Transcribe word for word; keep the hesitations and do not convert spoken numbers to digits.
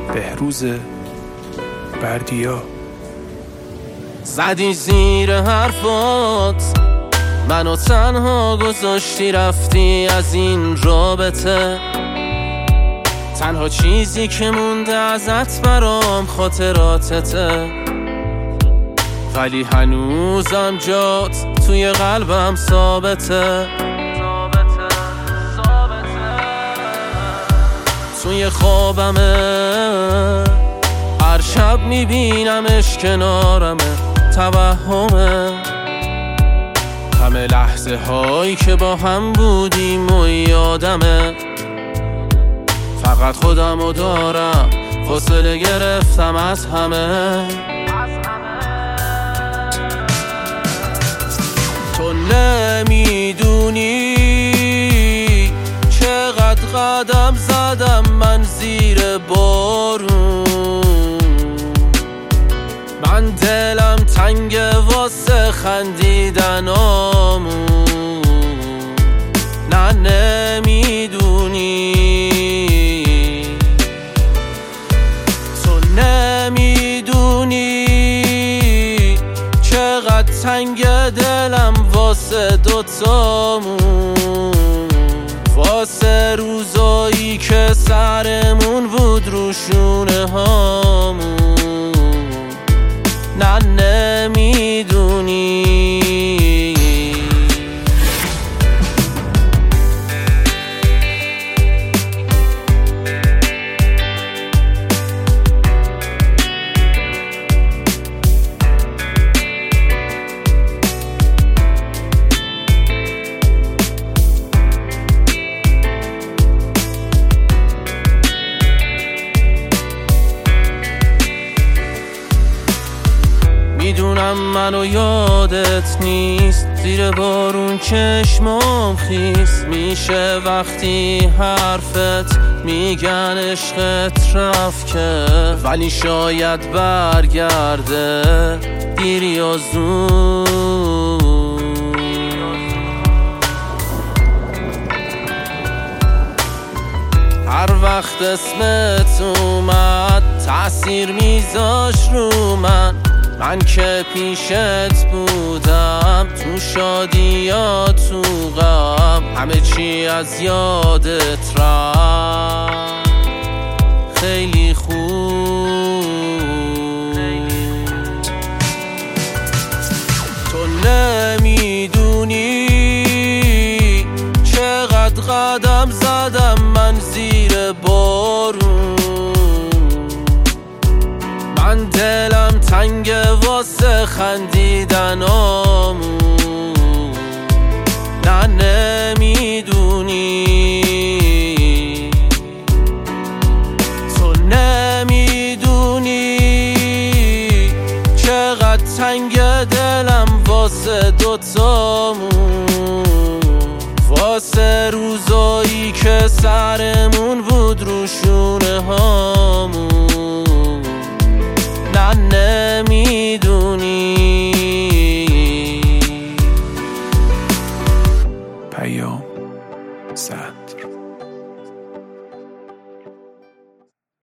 بهروز بردیا. زدی زیر حرفات، منو تنها گذاشتی رفتی از این رابطه. تنها چیزی که مونده ازت برام خاطراتته، ولی هنوزم جات توی قلبم ثابته. توی خوابمه هر شب میبینمش کنارمه، توهمه همه لحظه هایی که با هم بودیم و یادمه. فقط خودمو دارم، فاصله گرفتم از همه. تو نمیدونی چقدر قدم زدم من زیر بارون. من دلم تنگه واسه خندیدنامون. نه نمیدونی، تو نمیدونی چقدر تنگ دلم واسه دوتامون، واسه روزایی که سرمون بود رو شونه هامون. نه نمیدونی. میدونم منو یادت نیست، زیر بارون چشمام خیس میشه وقتی حرفت میگن عشقت رفت که، ولی شاید برگرده دیر یا زود. هر وقت اسمت اومد تأثیر میذاش رو من، من که پیشت بودم تو شادی یا تو غم، همه چی از یادت رفت خیلی خوب. تو نمیدونی چقدر قدم زدم من زیر بارون. من دلم تنگه واسه خندیدنامون. نه نمیدونی، تو نمیدونی چقدر تنگ دلم واسه دوتامون، واسه روزایی که سرمون بود رو شونه هامون. نه نمیدونی. پیام صدر.